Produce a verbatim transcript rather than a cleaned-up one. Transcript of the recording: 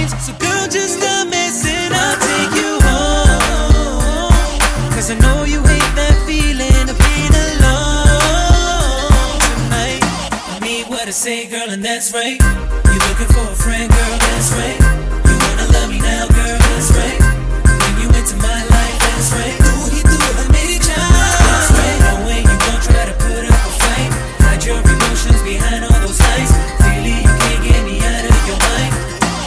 So girl, just stop messing, I'll take you home. Cause I know you hate that feeling of being alone tonight. I mean what I say, girl, and that's right. You looking for a friend, girl?